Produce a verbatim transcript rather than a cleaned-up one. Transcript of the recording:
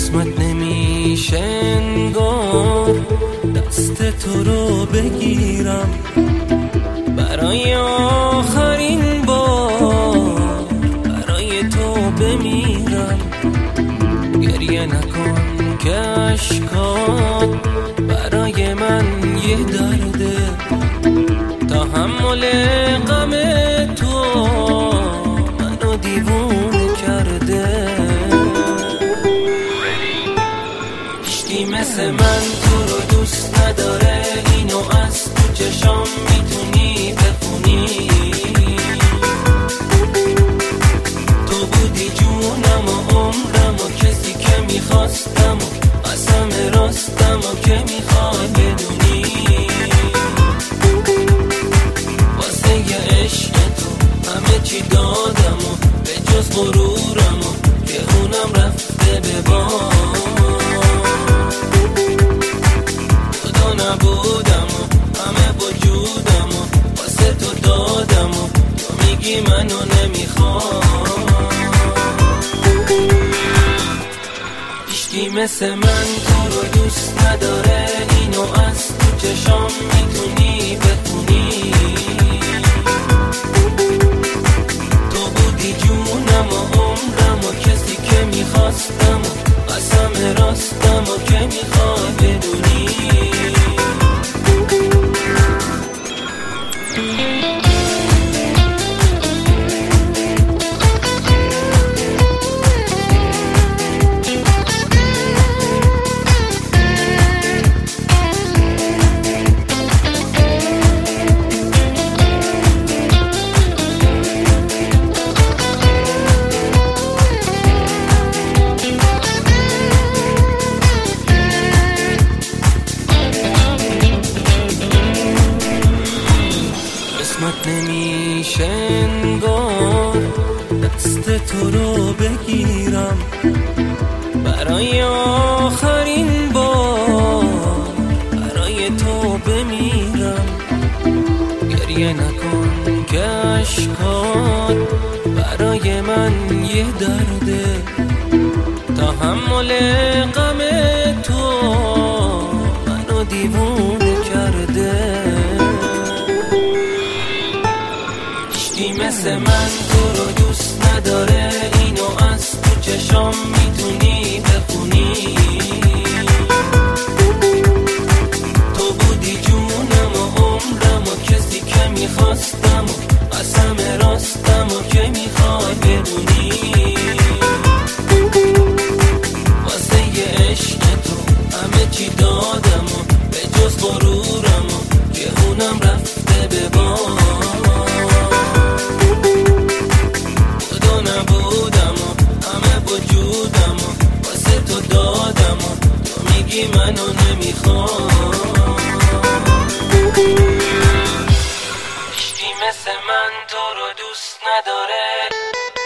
قسمت نمیشه انگار دست تو رو بگیرم، برای آخرین بار برای تو بمیرم. گریه نکن که اشکات برای من یه درده، تحمل غم تو منو دیوونه کرده. هیچکی مثل من تو رو دوست نداره، اینو از تو چشام میتونی بخونی. تو بودی جونم و عمرم و کسی که میخواستم و قسم راستم و که میخوای بدونی. واسه یه عشق تو همه چی دادم و به جز غرورم و که اونم رفته به باد. نبودم و همه وجودم و واسه تو دادم و تو میگی منو نمیخوام. هیچکی مثل من تو رو دوست نداره، اینو از تو چشام میتونی بخونی. تو بودی جونم و عمرم و کسی که میخواستم و قسم راستم و که میخوای بدونی. قسمت نمیشه انگار دست تو رو بگیرم، برای آخرین بار برای تو بمیرم. گریه نکن که اشکات برای من یه درده، تحمل غم تو منو دیوونه کرده. هیچکی مثل من تو رو دوست نداره، اینو از تو چشام میتونی بخونی. تو بودی جونم و عمرم و کسی که میخواستم و قسم راستم و که میخوای بدونی. واسه یه عشق تو همه چی دادم و به جز غرورم و که اونم رفته به باد. نبودم و همه وجودم و واسه تو دادم و تو میگی منو نمیخوام. هیچکی مثل من تو رو دوست نداره.